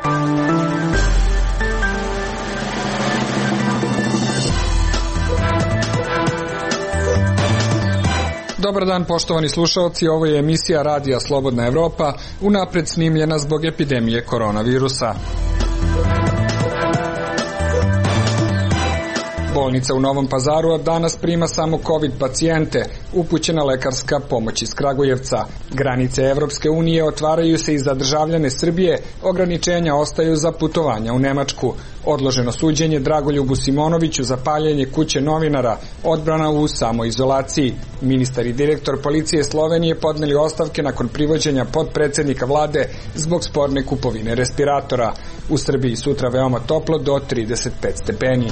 Dobar dan, poštovani slušalci, ovo je emisija Radija Slobodna Evropa, unapred snimljena zbog epidemije koronavirusa. Bolnica u Novom Pazaru od danas prima samo COVID pacijente, upućena lekarska pomoć iz Kragujevca. Granice Evropske unije otvaraju se i za državljane Srbije, ograničenja ostaju za putovanja u Nemačku. Odloženo suđenje Dragoljubu Simonoviću za paljenje kuće novinara, odbrana u samoizolaciji. Ministar i direktor policije Slovenije podneli ostavke nakon privođenja potpredsednika vlade zbog sporne kupovine respiratora. U Srbiji sutra veoma toplo do 35 stepeni.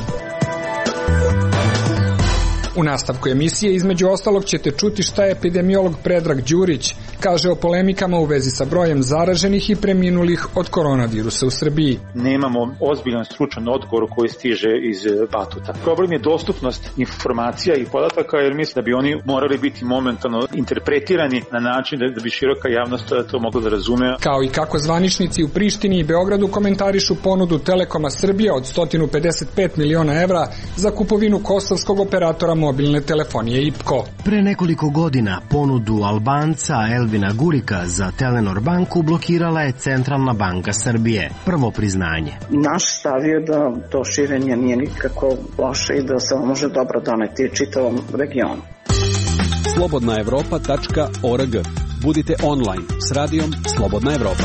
U nastavku emisije između ostalog ćete čuti šta je epidemiolog Predrag Đurić kaže o polemikama u vezi sa brojem zaraženih i preminulih od koronavirusa u Srbiji. Nemamo ozbiljan stručan odgovor koji stiže iz Batuta. Problem je dostupnost informacija i podataka, jer mislim da bi oni morali biti momentalno interpretirani na način da bi široka javnost to mogla da razume. Kao i kako zvaničnici u Prištini i Beogradu komentarišu ponudu Telekoma Srbije od 155 miliona evra za kupovinu kosovskog operatora mobilne telefonije IPKO. Pre nekoliko godina ponudu Albanca Elvina Gurika za Telenor banku blokirala je Centralna banka Srbije. Prvo priznanje. Naš stav je da to širenje nije nikako loše i da se može dobro doneti čitavom regionu. Slobodnaevropa.org. Budite online s radijom Slobodna Evropa.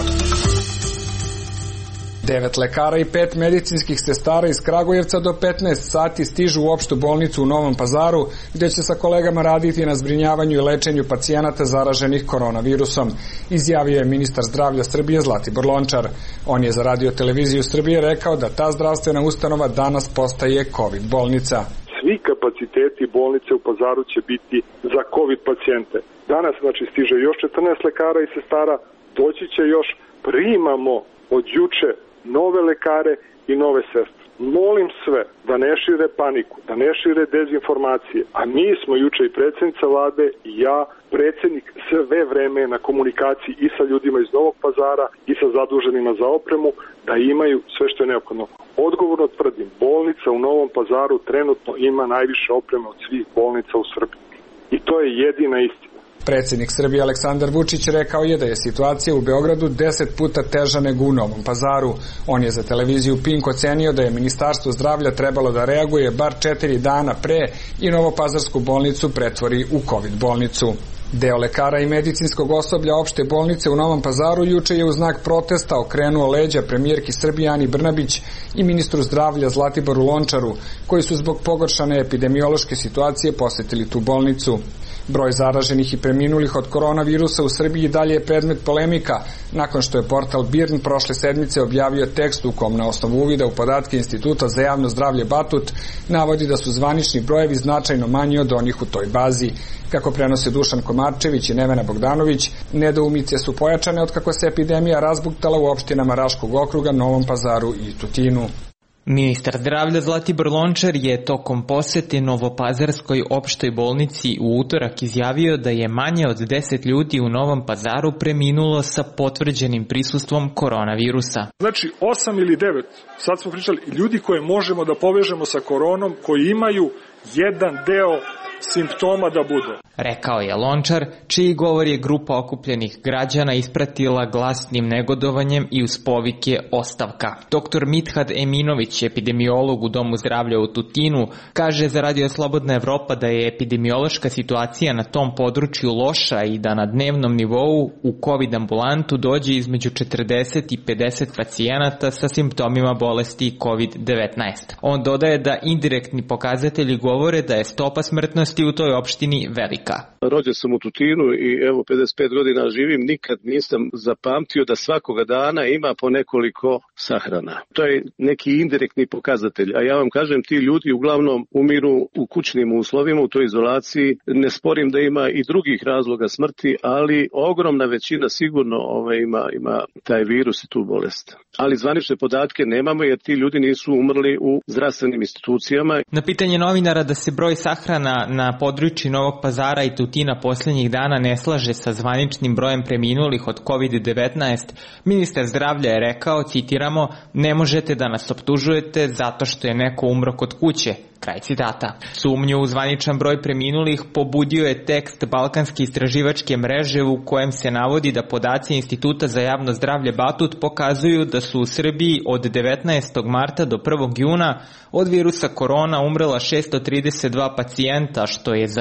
9 lekara i 5 medicinskih sestara iz Kragujevca do 15 sati stižu u opštu bolnicu u Novom Pazaru, gde će sa kolegama raditi na zbrinjavanju i lečenju pacijenata zaraženih koronavirusom, izjavio je ministar zdravlja Srbije Zlatibor Lončar. On je za Radio televiziju Srbije rekao da ta zdravstvena ustanova danas postaje COVID bolnica. Svi kapaciteti bolnice u Pazaru će biti za COVID pacijente. Danas stiže još 14 lekara i sestara, doći će još, primamo od juče nove lekare i nove sestre. Molim sve da ne šire paniku, da ne šire dezinformacije. A mi smo juče i predsjednica vlade i ja, predsjednik, sve vreme na komunikaciji i sa ljudima iz Novog Pazara i sa zaduženima za opremu, da imaju sve što je neophodno. Odgovorno tvrdim, bolnica u Novom Pazaru trenutno ima najviše opreme od svih bolnica u Srbiji. I to je jedina istina. Predsjednik Srbije Aleksandar Vučić rekao je da je situacija u Beogradu 10 puta teža nego u Novom Pazaru. On je za televiziju Pink ocenio da je Ministarstvo zdravlja trebalo da reaguje bar 4 dana pre i Novopazarsku bolnicu pretvori u COVID bolnicu. Deo lekara i medicinskog osoblja opšte bolnice u Novom Pazaru juče je u znak protesta okrenuo leđa premijerki Srbije Ani Brnabić i ministru zdravlja Zlatiboru Lončaru, koji su zbog pogoršane epidemiološke situacije posetili tu bolnicu. Broj zaraženih i preminulih od koronavirusa u Srbiji dalje je predmet polemika, nakon što je portal BIRN prošle sedmice objavio tekst u kom na osnovu uvida u podatke Instituta za javno zdravlje Batut navodi da su zvanični brojevi značajno manji od onih u toj bazi. Kako prenose Dušan Komarčević i Nevena Bogdanović, nedoumice su pojačane od kako se epidemija razbuktala u opštinama Raškog okruga, Novom Pazaru i Tutinu. Ministar zdravlja Zlatibor Lončar je tokom posete Novopazarskoj opštoj bolnici u utorak izjavio da je manje od 10 ljudi u Novom Pazaru preminulo sa potvrđenim prisustvom koronavirusa. Znači 8 ili 9, sad smo pričali, ljudi koje možemo da povežemo sa koronom, koji imaju jedan deo simptoma da budu. Rekao je Lončar, čiji govor je grupa okupljenih građana ispratila glasnim negodovanjem i uz povike ostavka. Dr. Mithad Eminović, epidemiolog u Domu zdravlja u Tutinu, kaže za Radio Slobodna Evropa da je epidemiološka situacija na tom području loša i da na dnevnom nivou u COVID ambulantu dođe između 40 i 50 pacijenata sa simptomima bolesti COVID-19. On dodaje da indirektni pokazatelji govore da je stopa smrtnosti u toj opštini velika. Rođen sam u Tutinu i evo 55 godina živim, nikad nisam zapamtio da svakoga dana ima po nekoliko sahrana. To je neki indirektni pokazatelj, a ja vam kažem, ti ljudi uglavnom umiru u kućnim uslovima, u toj izolaciji. Ne sporim da ima i drugih razloga smrti, ali ogromna većina sigurno ima taj virus i tu bolest. Ali zvanične podatke nemamo jer ti ljudi nisu umrli u zdravstvenim institucijama. Na pitanje novinara da se broj sahrana na području Novog Pazara i Tutina posljednjih dana ne slaže sa zvaničnim brojem preminulih od COVID-19, ministar zdravlja je rekao, citiramo, ne možete da nas optužujete zato što je neko umro kod kuće. Kraj citata. Sumnju u zvaničan broj preminulih pobudio je tekst Balkanske istraživačke mreže u kojem se navodi da podaci Instituta za javno zdravlje Batut pokazuju da su u Srbiji od 19. marta do 1. juna od virusa korona umrela 632 pacijenta, što je za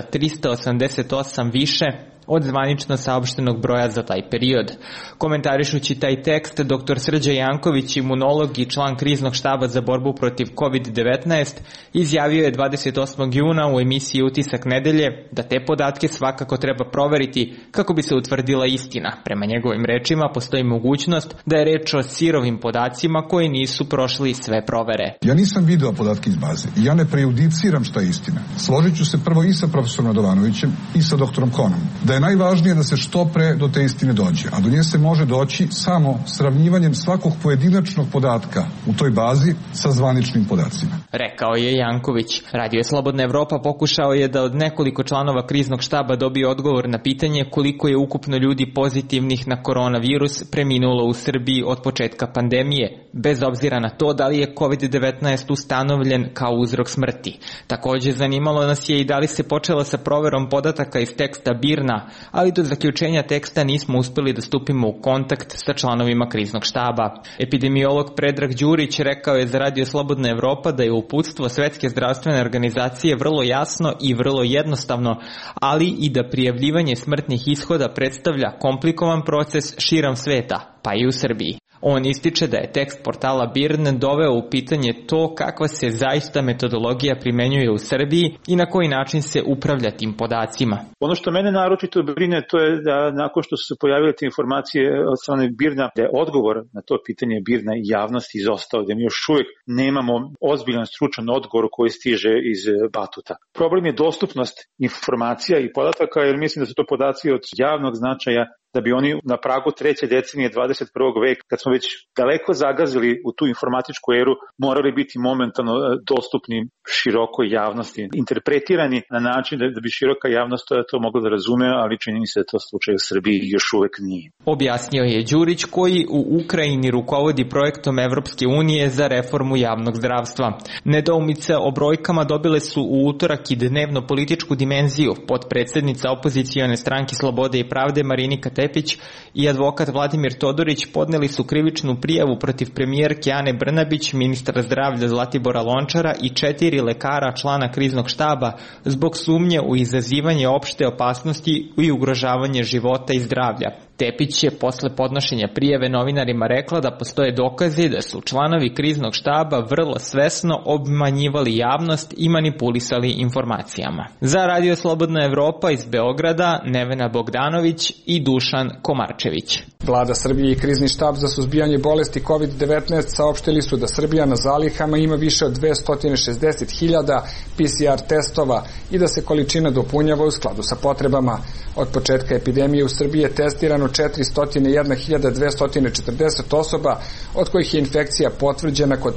388 više od zvanično saopštenog broja za taj period. Komentarišući taj tekst, dr. Srđa Janković, imunolog i član kriznog štaba za borbu protiv COVID-19, izjavio je 28. juna u emisiji Utisak nedelje da te podatke svakako treba proveriti kako bi se utvrdila istina. Prema njegovim rečima postoji mogućnost da je reč o sirovim podacima koji nisu prošli sve provere. Ja nisam video podatke iz baze i ja ne prejudiciram šta je istina. Složit ću se prvo i sa profesorom Radovanovićem i sa doktorom Konom. Da je najvažnije da se što pre do te istine dođe, a do nje se može doći samo sravnjivanjem svakog pojedinačnog podatka u toj bazi sa zvaničnim podacima. Rekao je Janković. Radio Slobodna Evropa pokušao je da od nekoliko članova kriznog štaba dobije odgovor na pitanje koliko je ukupno ljudi pozitivnih na koronavirus preminulo u Srbiji od početka pandemije, bez obzira na to da li je COVID-19 ustanovljen kao uzrok smrti. Također zanimalo nas je i da li se počelo sa proverom podataka iz teksta BIRN-a, ali do zaključenja teksta nismo uspeli da stupimo u kontakt sa članovima kriznog štaba. Epidemiolog Predrag Đurić rekao je za Radio Slobodna Evropa da je uputstvo Svetske zdravstvene organizacije vrlo jasno i vrlo jednostavno, ali i da prijavljivanje smrtnih ishoda predstavlja komplikovan proces širom sveta, pa i u Srbiji. On ističe da je tekst portala BIRN doveo u pitanje to kakva se zaista metodologija primenjuje u Srbiji i na koji način se upravlja tim podacima. Ono što mene naročito brine to je da nakon što su se pojavile te informacije od strane BIRN-a, da je odgovor na to pitanje BIRN-a i javnosti izostao, da mi još uvijek nemamo ozbiljan stručan odgovor koji stiže iz Batuta. Problem je dostupnost informacija i podataka, jer mislim da su to podaci od javnog značaja, da bi oni na pragu treće decenije 21. veka, kad smo već daleko zagazili u tu informatičku eru, morali biti momentalno dostupni širokoj javnosti, interpretirani na način da bi široka javnost to mogla da razume, ali čini mi se da to slučaj u Srbiji još uvek nije. Objasnio je Đurić, koji u Ukrajini rukovodi projektom Evropske unije za reformu javnog zdravstva. Nedoumice o brojkama dobile su u utorak i dnevno političku dimenziju. Potpredsednica opozicione stranke Slobode i pravde Marinika Tepić i advokat Vladimir Todorić podneli su krivičnu prijavu protiv premijerke Ane Brnabić, ministra zdravlja Zlatibora Lončara i 4 lekara člana kriznog štaba zbog sumnje u izazivanje opšte opasnosti i ugrožavanje života i zdravlja. Tepić je posle podnošenja prijave novinarima rekla da postoje dokazi da su članovi kriznog štaba vrlo svesno obmanjivali javnost i manipulisali informacijama. Za Radio Slobodna Evropa iz Beograda Nevena Bogdanović i Dušan Komarčević. Vlada Srbije i krizni štab za suzbijanje bolesti COVID-19 saopštili su da Srbija na zalihama ima više od 260.000 PCR testova i da se količina dopunjava u skladu sa potrebama. Od početka epidemije u Srbiji je testirano 401.240 osoba, od kojih je infekcija potvrđena kod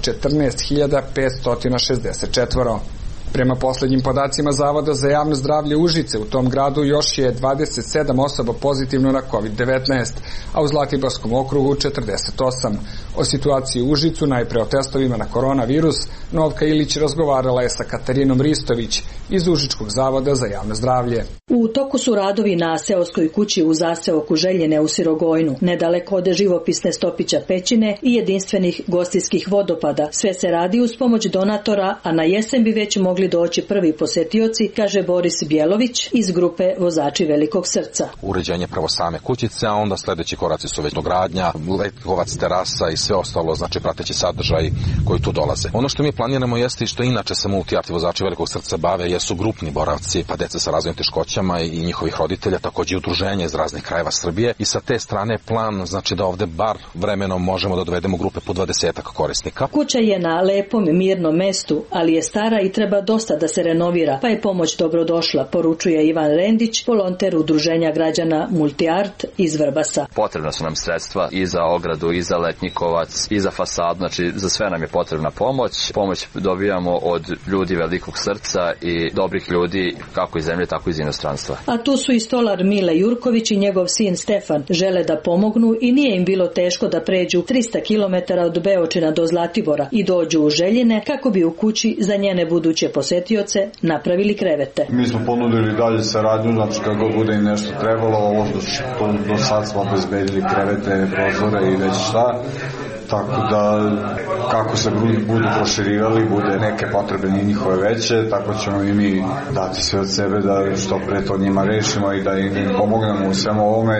14.564. Prema poslednjim podacima Zavoda za javno zdravlje Užice, u tom gradu još je 27 osoba pozitivno na COVID-19, a u Zlatiborskom okrugu 48. O situaciji u Užicu, najpre o testovima na koronavirus, Novka Ilić razgovarala je sa Katarinom Ristović iz Užičkog zavoda za javno zdravlje. U toku su radovi na seoskoj kući u zaseoku Željene u Sirogojnu, nedaleko od živopisne Stopića pećine i jedinstvenih gostinskih vodopada. Sve se radi uz pomoć donatora, a na jesen bi već mogli doći prvi posetioci, kaže Boris Bjelović iz grupe Vozači velikog srca. Uređenje prvo same kućice, a onda sledeći koraci su već dogradnja, letkovac, terasa i sve ostalo, znači prateći sadržaj koji tu dolaze. Ono što mi planiramo jeste i što inače se multiarti Vozači velikog srca bave, jesu grupni boravci, pa deca sa razvojnim teškoćama i njihovih roditelja, takođe i udruženja iz raznih krajeva Srbije, i sa te strane plan znači da ovde bar vremenom možemo da dovedemo grupe po 20 korisnika. Kuća je na lepom, mirnom mestu, ali je stara i treba dosta da se renovira, pa je pomoć dobrodošla, poručuje Ivan Rendić, volonter udruženja građana Multiart iz Vrbasa. Potrebna su nam sredstva i za ogradu, i za letnji kovac, novac i za fasadu, znači za sve nam je potrebna pomoć. Pomoć dobijamo od ljudi velikog srca i dobrih ljudi kako iz zemlje, tako i iz inostranstva. A tu su i stolar Mile Jurković i njegov sin Stefan. Žele da pomognu i nije im bilo teško da pređu 300 km od Beočina do Zlatibora i dođu u Željine kako bi u kući za njene buduće posetioce napravili krevete. Mi smo ponudili dalje saradnju, znači kako bude im nešto trebalo, ovo što do sad smo obezbedili krevete, prozore i već šta. Tako da kako se budu proširivali, bude neke potrebe njihove veće, tako ćemo i mi dati sve od sebe da što pre to njima rešimo i da im pomognemo u svemu ovome.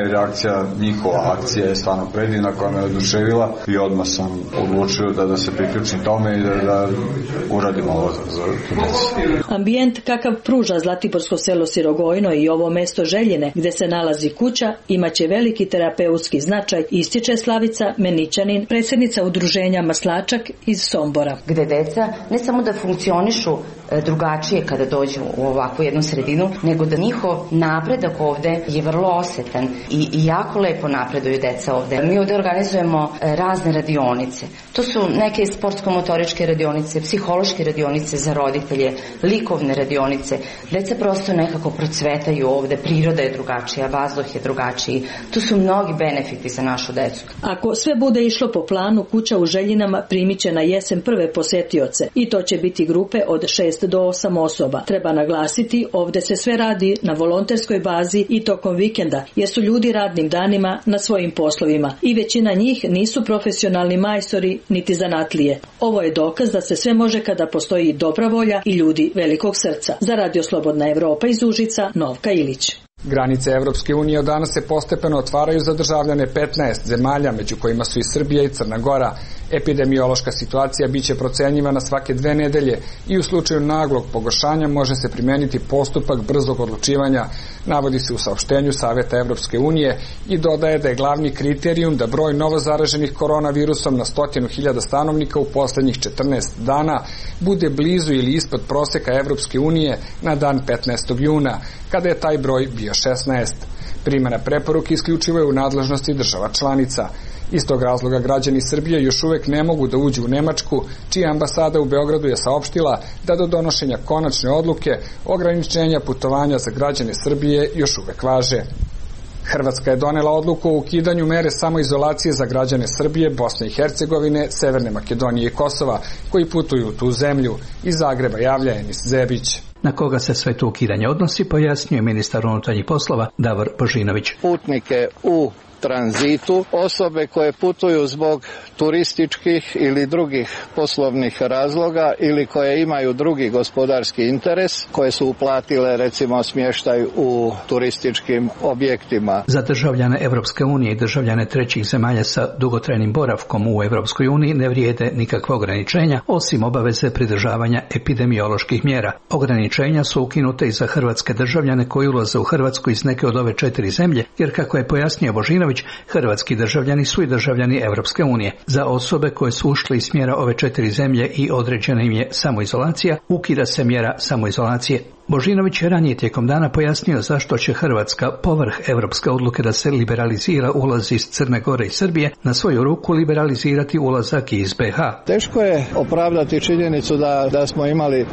Njihova akcija je stvarno predivna koja me oduševila i odmah sam odlučio da se priključim tome i da uradimo ovo za djecu. Ambijent kakav pruža Zlatiborsko selo Sirogojno i ovo mesto Željine gde se nalazi kuća imaće veliki terapeutski značaj, ističe Slavica Menićanin, predsjednica udruženja Maslačak iz Sombora. Gde deca ne samo da funkcionišu drugačije kada dođu u ovakvu jednu sredinu, nego da njihov napredak ovde je vrlo osetan i jako lepo napreduju deca ovde. Mi ovde organizujemo razne radionice. To su neke sportsko-motoričke radionice, psihološke radionice za roditelje, likovne radionice. Deca prosto nekako procvetaju ovde, priroda je drugačija, vazduh je drugačiji. Tu su mnogi benefiti za našu decu. Ako sve bude išlo po planu, kuća u Željinama primit će na jesen prve posetioce i to će biti grupe od 6 do 8 osoba. Treba naglasiti, ovde se sve radi na volonterskoj bazi i tokom vikenda, jer su ljudi radnim danima na svojim poslovima i većina njih nisu profesionalni majstori niti zanatlije. Ovo je dokaz da se sve može kada postoji dobra volja i ljudi velikog srca. Za Radio Slobodna Evropa iz Užica, Novka Ilić. Granice Evropske unije od danas se postepeno otvaraju za državljane 15 zemalja, među kojima su i Srbija i Crna Gora. Epidemiološka situacija biće procenjivana svake 2 nedelje i u slučaju naglog pogoršanja može se primeniti postupak brzog odlučivanja, navodi se u saopštenju Saveta Evropske unije i dodaje da je glavni kriterijum da broj novozaraženih koronavirusom na 100.000 stanovnika u poslednjih 14 dana bude blizu ili ispod proseka Evropske unije na dan 15. juna, kada je taj broj bio 16. Primjena preporuke isključivo je u nadležnosti država članica. Iz tog razloga građani Srbije još uvek ne mogu da uđu u Nemačku, čija ambasada u Beogradu je saopštila da do donošenja konačne odluke ograničenja putovanja za građane Srbije još uvek važe. Hrvatska je donela odluku o ukidanju mere samoizolacije za građane Srbije, Bosne i Hercegovine, Severne Makedonije i Kosova koji putuju u tu zemlju. Iz Zagreba javlja Enis Zebić. Na koga se sve to ukidanje odnosi, pojasnio je ministar unutarnjih poslova Davor Božinović. Putnike u tranzitu, osobe koje putuju zbog turističkih ili drugih poslovnih razloga ili koje imaju drugi gospodarski interes, koje su uplatile recimo smještaj u turističkim objektima. Za državljane Evropske unije i državljane trećih zemalja sa dugotrajnim boravkom u Evropskoj uniji ne vrijede nikakva ograničenja osim obaveze pridržavanja epidemioloških mjera. Ograničenja su ukinute i za hrvatske državljane koji ulaze u Hrvatsku iz neke od ove 4 zemlje, jer kako je pojasnio Božinović, hrvatski državljani su i državljani Evropske unije. Za osobe koje su ušle iz mjera ove 4 zemlje i određena im je samoizolacija, ukida se mjera samoizolacije. Božinović je ranije tijekom dana pojasnio zašto će Hrvatska, povrh evropske odluke da se liberalizira ulaz iz Crne Gore i Srbije, na svoju ruku liberalizirati ulazak iz BiH. Teško je opravdati činjenicu da smo imali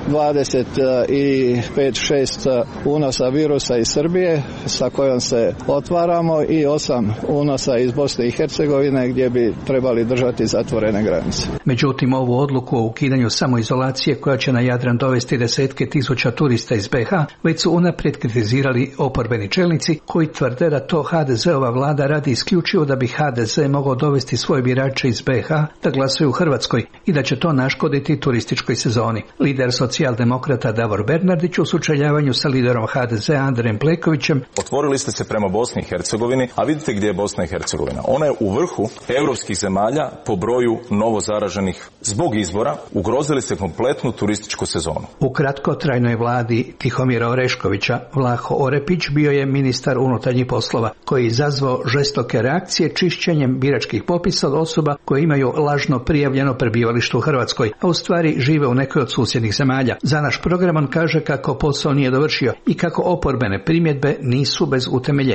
25-6 unosa virusa iz Srbije sa kojom se otvaramo i 8 unosa iz Bosne i Hercegovine gdje bi trebali držati zatvorene granice. Međutim, ovu odluku o ukidanju samoizolacije koja će na Jadran dovesti desetke tisuća turista iz BiH već su unaprijed kritizirali oporbeni čelnici koji tvrde da to HDZ-ova vlada radi isključivo da bi HDZ mogao dovesti svoje birače iz BiH da glasuju u Hrvatskoj i da će to naškoditi turističkoj sezoni. Lider socijaldemokrata Davor Bernardić u sučeljavanju sa liderom HDZ Andrejem Plenkovićem: otvorili ste se prema Bosni i Hercegovini, a vidite gdje je Bosna i Hercegovina. Ona je u vrhu europskih zemalja po broju novozaraženih. Zbog izbora ugrozili ste kompletnu turističku sezonu. U kratkotrajnoj vladi Tihomira Oreškovića Vlaho Orepić bio je ministar unutarnjih poslova koji je izazvao žestoke reakcije čišćenjem biračkih popisa od osoba koje imaju lažno prijavljeno prebivalište u Hrvatskoj, a u stvari žive u nekoj od susjednih zemalja. Za naš program on kaže kako posao nije dovršio i kako oporbene primjedbe nisu bez utemeljenja.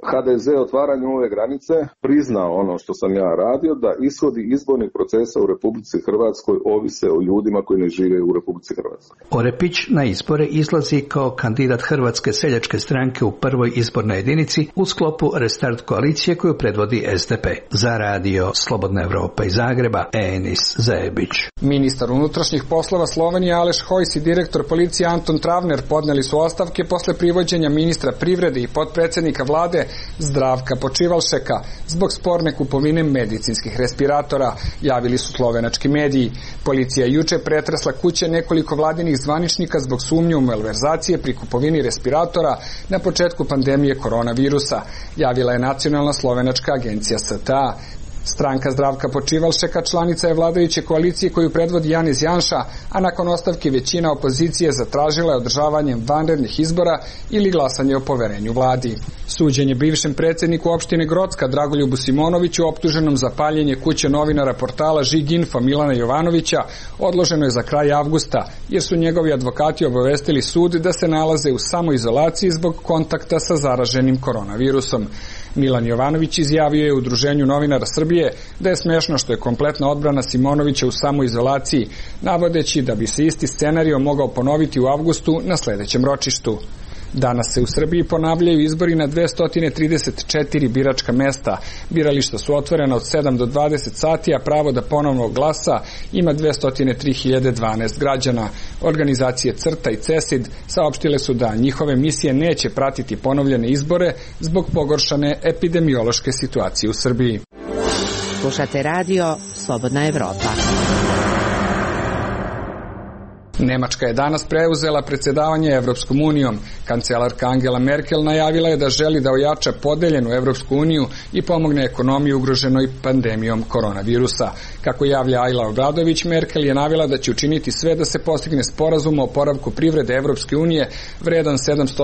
HDZ otvaranju ove granice priznao ono što sam ja radio, da ishodi izbornih procesa u Republici Hrvatskoj ovise o ljudima koji ne žive u Republici Hrvatskoj. Orepić na izbore izlazi kao kandidat Hrvatske seljačke stranke u prvoj izbornoj jedinici u sklopu Restart koalicije koju predvodi SDP. Za radio Slobodna Evropa iz Zagreba, Enis Zebić. Ministar unutrašnjih poslova Slovenije Aleš Hojs i direktor policije Anton Travner podneli su ostavke posle privođenja ministra privrede i potpredsjednika vlade Zdravka Počivalšeka zbog sporne kupovine medicinskih respiratora, javili su slovenački mediji. Policija juče pretresla kuće nekoliko vladinih zvaničnika zbog sumnje u malverzacije pri kupovini respiratora na početku pandemije koronavirusa, javila je Nacionalna slovenačka agencija STA. Stranka Zdravka Počivalšeka članica je vladajuće koalicije koju predvodi Janez Janša, a nakon ostavke većina opozicije zatražila je održavanje vanrednih izbora ili glasanje o poverenju vladi. Suđenje bivšem predsjedniku opštine Grocka Dragoljubu Simonoviću optuženom za paljenje kuće novinara portala Žig-Info Milana Jovanovića odloženo je za kraj avgusta, jer su njegovi advokati obavestili sud da se nalaze u samoizolaciji zbog kontakta sa zaraženim koronavirusom. Milan Jovanović izjavio je u Udruženju novinara Srbije da je smešno što je kompletna odbrana Simonovića u samoizolaciji, navodeći da bi se isti scenario mogao ponoviti u avgustu na sledećem ročištu. Danas se u Srbiji ponavljaju izbori na 234 biračka mesta. Birališta su otvorena od 7 do 20 sati, a pravo da ponovno glasa ima 203.012 građana. Organizacije CRTA i CESID saopštile su da njihove misije neće pratiti ponovljene izbore zbog pogoršane epidemiološke situacije u Srbiji. Slušate radio Slobodna Evropa. Nemačka je danas preuzela predsjedavanje Evropskom unijom. Kancelarka Angela Merkel najavila je da želi da ojača podeljenu Evropsku uniju i pomogne ekonomiji ugroženoj pandemijom koronavirusa. Kako javlja Ajla Obradović, Merkel je navela da će učiniti sve da se postigne sporazum o oporavku privrede Evropske unije vredan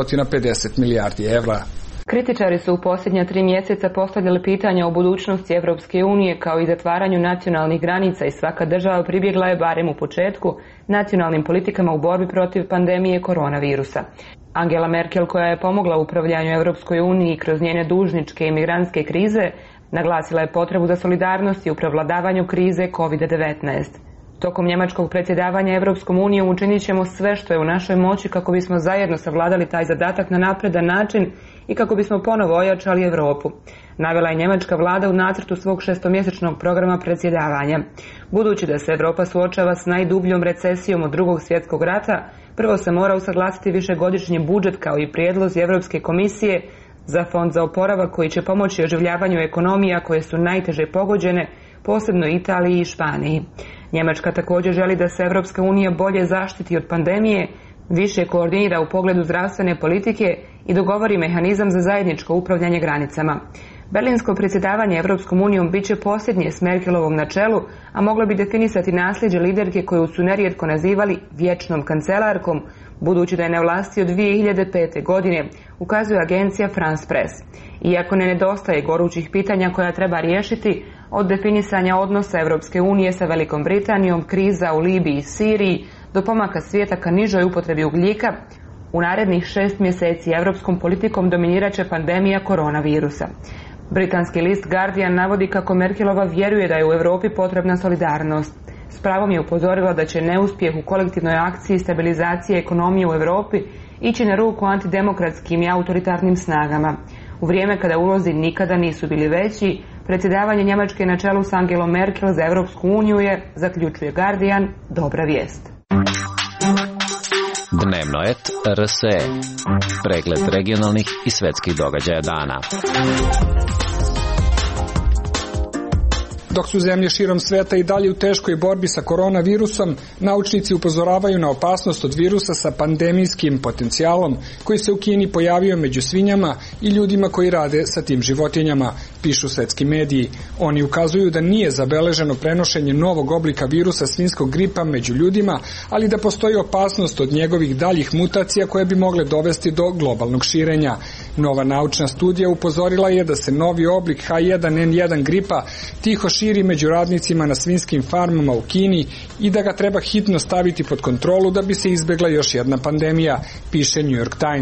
750 milijardi evra. Kritičari su u posljednja 3 mjeseca postavljali pitanja o budućnosti Evropske unije kao i zatvaranju nacionalnih granica i svaka država pribjegla je, barem u početku, nacionalnim politikama u borbi protiv pandemije koronavirusa. Angela Merkel, koja je pomogla upravljanju Evropskoj uniji kroz njene dužničke i migrantske krize, naglasila je potrebu za solidarnosti u prevladavanju krize COVID-19. Tokom njemačkog predsjedavanja Evropskom unijom učinit ćemo sve što je u našoj moći kako bismo zajedno savladali taj zadatak na napredan način i kako bismo ponovo ojačali Europu, navela je njemačka vlada u nacrtu svog 6-mjesečnog programa predsjedavanja. Budući da se Europa suočava s najdubljom recesijom od Drugog svjetskog rata, prvo se mora usaglasiti višegodišnji budžet kao i prijedlozi Europske komisije za fond za oporavak koji će pomoći oživljavanju ekonomija koje su najteže pogođene, posebno Italiji i Španiji. Njemačka također želi da se Evropska unija bolje zaštiti od pandemije, više koordinira u pogledu zdravstvene politike i dogovori mehanizam za zajedničko upravljanje granicama. Berlinsko predsjedavanje Evropskom unijom bit će posljednje s Merkelovom na čelu, a moglo bi definisati nasljeđe liderke koju su nerijetko nazivali vječnom kancelarkom, budući da je na vlasti od 2005. godine, ukazuje agencija France Press. Iako ne nedostaje gorućih pitanja koja treba riješiti, od definisanja odnosa Evropske unije sa Velikom Britanijom, kriza u Libiji i Siriji, do pomaka svijeta ka nižoj upotrebi ugljika, u narednih 6 mjeseci evropskom politikom dominirat će pandemija koronavirusa. Britanski list Guardian navodi kako Merkelova vjeruje da je u Europi potrebna solidarnost. S pravom je upozorila da će neuspjeh u kolektivnoj akciji stabilizacije ekonomije u Europi ići na ruku antidemokratskim i autoritarnim snagama. U vrijeme kada ulozi nikada nisu bili veći, predsjedavanje Njemačke na čelu s Angelom Merkel za Europsku uniju je, zaključuje Guardian, dobra vijest. Dnevno et RSE. Pregled regionalnih i svetskih događaja dana. Dok su zemlje širom sveta i dalje u teškoj borbi sa koronavirusom, naučnici upozoravaju na opasnost od virusa sa pandemijskim potencijalom koji se u Kini pojavio među svinjama i ljudima koji rade sa tim životinjama, pišu svetski mediji. Oni ukazuju da nije zabeleženo prenošenje novog oblika virusa svinjskog gripa među ljudima, ali da postoji opasnost od njegovih daljih mutacija koje bi mogle dovesti do globalnog širenja. Nova naučna studija upozorila je da se novi oblik H1N1 gripa tiho širi među radnicima na svinjskim farmama u Kini i da ga treba hitno staviti pod kontrolu da bi se izbjegla još jedna pandemija, piše New York Times.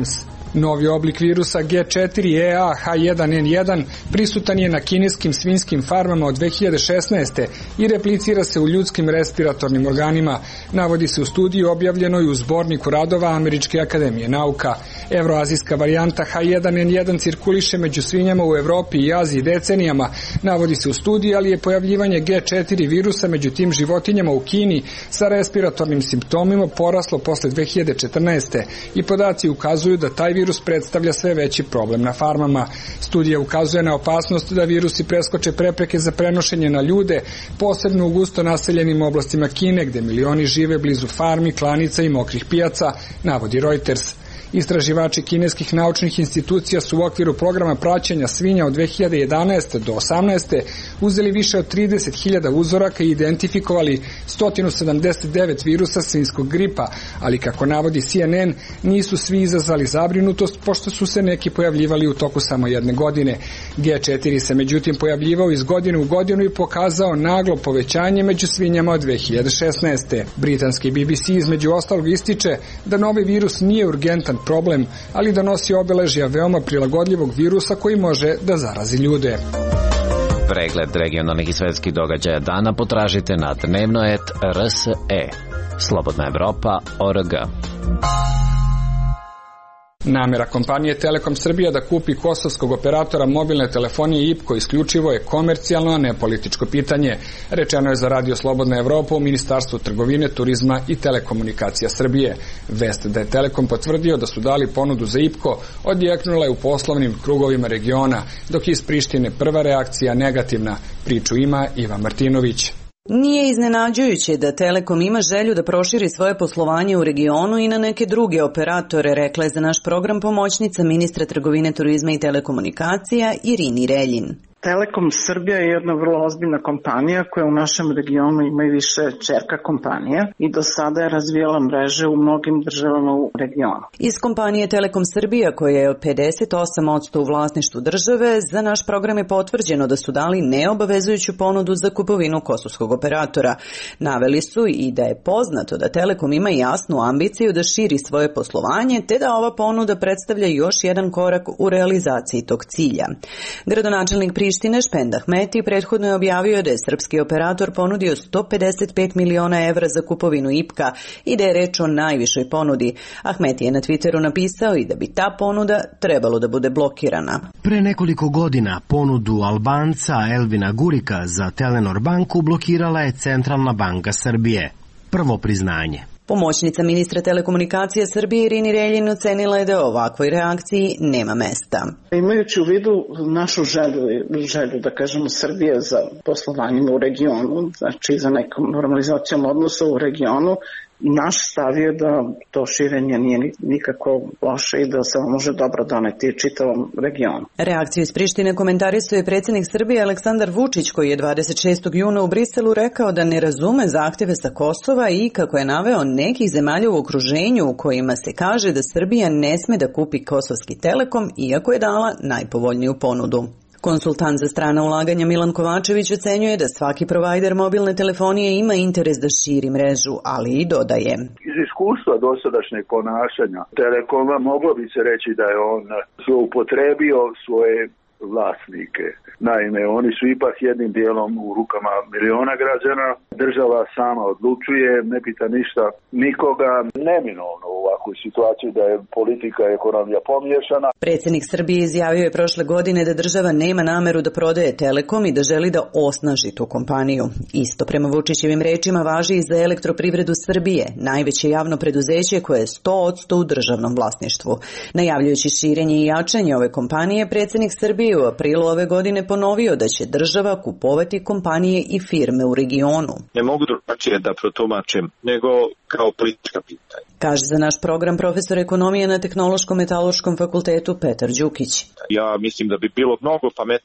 Novi oblik virusa G4EA H1N1 prisutan je na kineskim svinjskim farmama od 2016. i replicira se u ljudskim respiratornim organima, navodi se u studiji objavljenoj u zborniku radova Američke akademije nauka. Evroazijska varijanta H1N1 cirkuliše među svinjama u Evropi i Aziji decenijama, navodi se u studiji, ali je pojavljivanje G4 virusa među tim životinjama u Kini sa respiratornim simptomima poraslo posle 2014. i podaci ukazuju da taj virus predstavlja sve veći problem na farmama. Studija ukazuje na opasnost da virusi preskoče prepreke za prenošenje na ljude, posebno u gusto naseljenim oblastima Kine, gde milioni žive blizu farmi, klanica i mokrih pijaca, navodi Reuters. Istraživači kineskih naučnih institucija su u okviru programa praćenja svinja od 2011. do 2018. uzeli više od 30.000 uzoraka i identifikovali 179 virusa svinjskog gripa, ali kako navodi CNN, nisu svi izazvali zabrinutost, pošto su se neki pojavljivali u toku samo jedne godine. G4 se međutim pojavljivao iz godine u godinu i pokazao naglo povećanje među svinjama od 2016. Britanski BBC između ostalog ističe da novi virus nije urgentan problem, ali da nosi obeležja veoma prilagodljivog virusa koji može da zarazi ljude. Pregled regionalnih i svetskih događaja dana potražite na dnevnoet.rse. Slobodna Evropa.org. Namera kompanije Telekom Srbija da kupi kosovskog operatora mobilne telefonije IPKO isključivo je komercijalno, a ne političko pitanje, rečeno je za Radio Slobodna Evropa u Ministarstvu trgovine, turizma i telekomunikacija Srbije. Vest da je Telekom potvrdio da su dali ponudu za IPKO odjeknula je u poslovnim krugovima regiona, dok je iz Prištine prva reakcija negativna. Priču ima Ivan Martinović. Nije iznenađujuće da Telekom ima želju da proširi svoje poslovanje u regionu i na neke druge operatore, rekla je za naš program pomoćnica ministra trgovine, turizma i telekomunikacija Irini Reljin. Telekom Srbija je jedna vrlo ozbiljna kompanija koja u našem regionu ima i više ćerka kompanija i do sada je razvijala mreže u mnogim državama u regionu. Iz kompanije Telekom Srbija, koja je od 58% u vlasništvu države, za naš program je potvrđeno da su dali neobavezujuću ponudu za kupovinu kosovskog operatora. Naveli su i da je poznato da Telekom ima jasnu ambiciju da širi svoje poslovanje, te da ova ponuda predstavlja još jedan korak u realizaciji tog cilja. Gradonačelnik Prištine Špend Ahmeti prethodno je objavio da je srpski operator ponudio 155 miliona evra za kupovinu IPKA i da je reč o najvišoj ponudi. Ahmeti je na Twitteru napisao i da bi ta ponuda trebalo da bude blokirana. Pre nekoliko godina ponudu Albanca Elvina Gurika za Telenor banku blokirala je Centralna banka Srbije. Prvo priznanje. Pomoćnica ministra telekomunikacije Srbije Irini Reljin ocenila je da ovakvoj reakciji nema mesta. Imajući u vidu našu želju da kažemo Srbije za poslovanjem u regionu, znači za nekom normalizacijom odnosa u regionu, naš stav je da to širenje nije nikako loše i da se može dobro doneti čitavom regionu. Reakciju iz Prištine komentarisao je predsjednik Srbije Aleksandar Vučić, koji je 26. juna u Briselu rekao da ne razume zahteve sa Kosova i kako je naveo nekih zemalja u okruženju u kojima se kaže da Srbija ne sme da kupi kosovski Telekom, iako je dala najpovoljniju ponudu. Konsultant za strana ulaganja Milan Kovačević ocenjuje da svaki provajder mobilne telefonije ima interes da širi mrežu, ali i dodaje. Iz iskustva dosadašnjeg ponašanja Telekoma moglo bi se reći da je on zloupotrebio svoje vlasnike. Naime, oni su ipak jednim dijelom u rukama miliona građana. Država sama odlučuje, ne pita ništa nikoga. Neminovno u ovakvoj situaciji da je politika i ekonomija pomiješana. Predsjednik Srbije izjavio je prošle godine da država nema nameru da prodaje Telekom i da želi da osnaži tu kompaniju. Isto prema Vučićevim rečima važi i za Elektroprivredu Srbije, najveće javno preduzeće koje je 100% u državnom vlasništvu. Najavljujući širenje i jačanje ove kompanije, predsjednik Srbije u aprilu ove godine ponovio da će država kupovati kompanije i firme u regionu. Ne mogu drugačije da protumačim nego kao politička pitanja. Kaže za naš program profesor ekonomije na Tehnološkom metaloškom fakultetu Petar Đukić. Ja mislim da bi bilo mnogo pametnije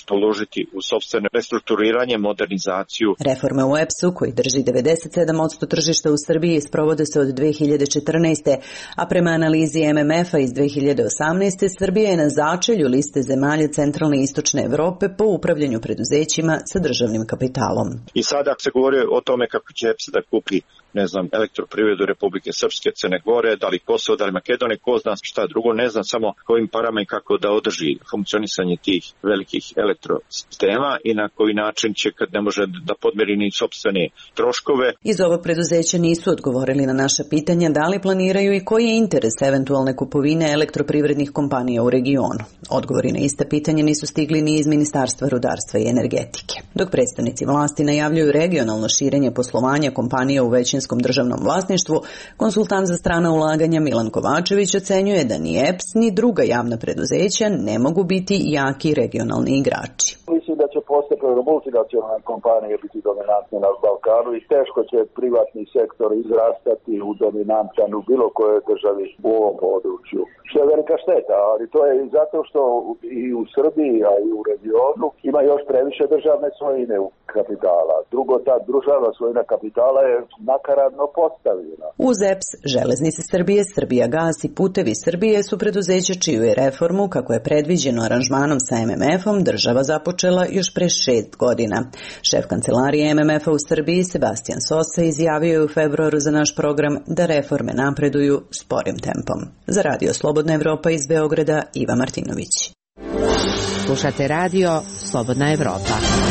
novac uložiti u sopstvene restrukturiranje, modernizaciju. Reforme u EPS-u, koji drži 97% tržišta u Srbiji, sprovode se od 2014. A prema analizi MMF-a iz 2018. Srbija je na začelju liste zemalja centralne i istočne Evrope po upravljanju preduzećima sa državnim kapitalom. I sada se govori o tome kako će EPS da kupi elektroprivredu Republike Srpske, Crne Gore, da li Kosovo, da li Makedonije, ko zna šta drugo, ne znam samo kojim parama i kako da održi funkcionisanje tih velikih elektrosistema i na koji način će, kad ne može da podmiri ni sopstvene troškove. Iz ovog preduzeća nisu odgovorili na naša pitanja da li planiraju i koji je interes eventualne kupovine elektroprivrednih kompanija u regionu. Odgovori na ista pitanja nisu stigli ni iz Ministarstva rudarstva i energetike. Dok predstavnici vlasti najavljuju regionalno širenje poslovanja kompanija u većinskom državnom vlasništvu, konsultant za strana ulaganja Milan Kovačević ocenjuje da ni EPS ni druga javna preduzeća ne mogu biti jaki regionalni igrači. Mislim da će postepeno multinacionalne kompanije biti dominantne na Balkanu i teško će privatni sektor izrastati u dominantan u bilo kojoj državi u ovom području. Što je velika šteta, ali to je i zato što i u Srbiji, a i u regionu ima još previše državne svojine u kapitala. Drugo, ta državna svojina kapitala je nakaradno postavljena. Uz EPS, Železnice Srbije, Srbijagas i Putevi Srbije su preduzeća čiju je reformu, kako je predviđeno aranžmanom sa MMF-om, država započela još pre 6 godina. Šef kancelarije MMF-a u Srbiji, Sebastian Sosa, izjavio je u februaru za naš program da reforme napreduju sporim tempom. Za Radio Slobodna Evropa iz Beograda, Iva Martinović. Slušate radio Slobodna Evropa.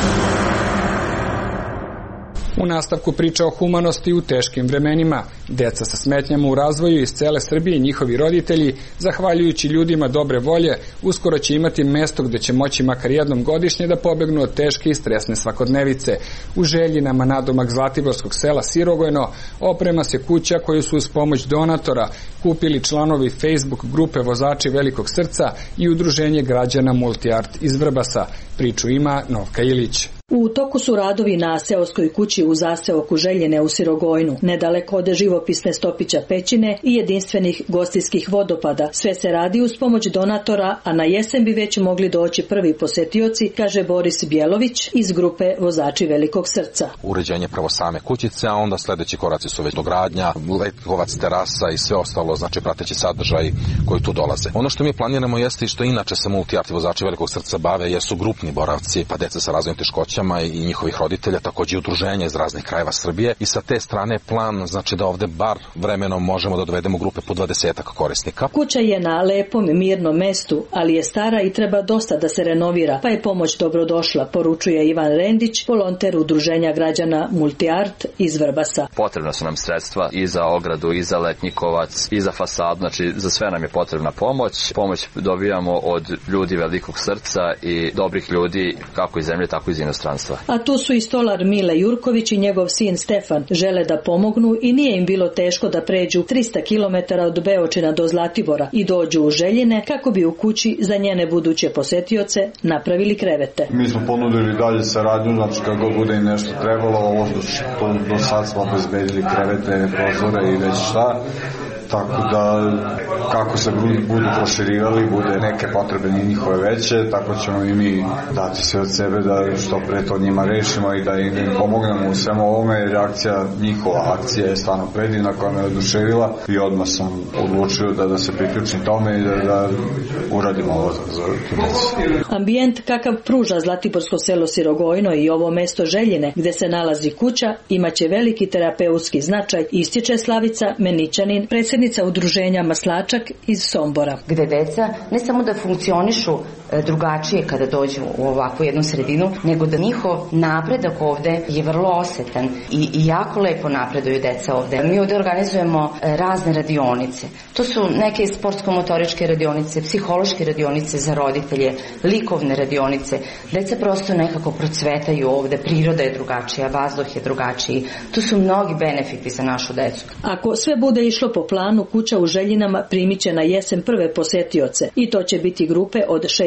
U nastavku priča o humanosti u teškim vremenima. Deca sa smetnjama u razvoju iz cele Srbije i njihovi roditelji, zahvaljujući ljudima dobre volje, uskoro će imati mesto gde će moći makar jednom godišnje da pobegnu od teške i stresne svakodnevice. U Željinama nadomak Zlatiborskog sela Sirogojno oprema se kuća koju su uz pomoć donatora kupili članovi Facebook grupe Vozači velikog srca i udruženje građana Multiart iz Vrbasa. Priču ima Novka Ilić. U toku su radovi na seoskoj kući u zaseoku Željene u Sirogojnu, nedaleko od živopisne Stopića pećine i jedinstvenih gostinskih vodopada. Sve se radi uz pomoć donatora, a na jesen bi već mogli doći prvi posetioci, kaže Boris Bjelović iz grupe Vozači velikog srca. Uređenje prvo same kućice, a onda sledeći koraci su već dogradnja, letkovac, terasa i sve ostalo, znači prateći sadržaj koji tu dolaze. Ono što mi planiramo jeste i što inače se Multiart i Vozači velikog srca bave, jesu grupni boravci, pa deca sa razvojnim teškoćama i njihovih roditelja, takođe i udruženja iz raznih krajeva Srbije i sa te strane plan znači da ovde bar vremenom možemo da dovedemo grupe po 20 korisnika. Kuća je na lepom mirnom mestu, ali je stara i treba dosta da se renovira, pa je pomoć dobrodošla, poručuje Ivan Rendić, volonter udruženja građana Multiart iz Vrbasa. Potrebna su nam sredstva i za ogradu, i za letnjikovac, i za fasadu, znači za sve nam je potrebna pomoć. Pomoć dobijamo od ljudi velikog srca i dobrih ljudi kako iz zemlje, tako i iz inostranstva. A tu su i stolar Mile Jurković i njegov sin Stefan. Žele da pomognu i nije im bilo teško da pređu 300 km od Beočina do Zlatibora i dođu u Željine kako bi u kući za njene buduće posetioce napravili krevete. Mi smo ponudili dalje saradnju, znači kako bude im nešto trebalo, ovo što do sad smo obezbedili krevete, prozore i već šta. Tako da kako se budu proširivali, bude neke potrebe njihove veće, tako ćemo i mi dati sve od sebe da što pre to njima rešimo i da im pomognemo u svemu ovome, jer njihova akcija je stvarno predivna koja me oduševila i odmah sam odlučio da se priključim tome i da uradimo ovo za djecu. Ambijent kakav pruža Zlatiborsko selo Sirogojno i ovo mesto Željine gde se nalazi kuća imaće veliki terapeutski značaj, ističe Slavica Menićanin, predsjednica udruženja Maslačak iz Sombora. Gde deca ne samo da funkcionišu drugačije kada dođu u ovakvu jednu sredinu, nego da njihov napredak ovde je vrlo osetan i jako lepo napreduju deca ovde. Mi ovde organizujemo razne radionice. To su neke sportsko-motoričke radionice, psihološke radionice za roditelje, likovne radionice. Deca prosto nekako procvetaju ovde, priroda je drugačija, vazduh je drugačiji. Tu su mnogi benefiti za našu decu. Ako sve bude išlo po planu, kuća u Željinama primit će na jesen prve posetioce i to će biti grupe od 6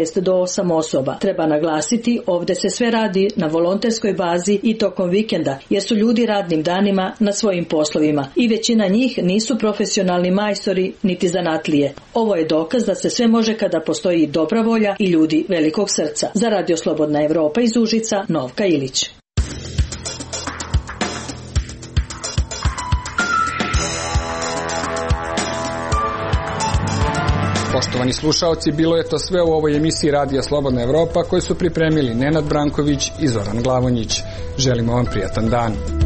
6 do 8 osoba. Treba naglasiti, ovde se sve radi na volonterskoj bazi i tokom vikenda, jer su ljudi radnim danima na svojim poslovima i većina njih nisu profesionalni majstori niti zanatlije. Ovo je dokaz da se sve može kada postoji dobra volja i ljudi velikog srca. Za Radio Slobodna Evropa iz Užica, Novka Ilić. Poštovani slušaoci, bilo je to sve u ovoj emisiji Radija Slobodna Evropa koju su pripremili Nenad Branković i Zoran Glavonjić. Želimo vam prijatan dan.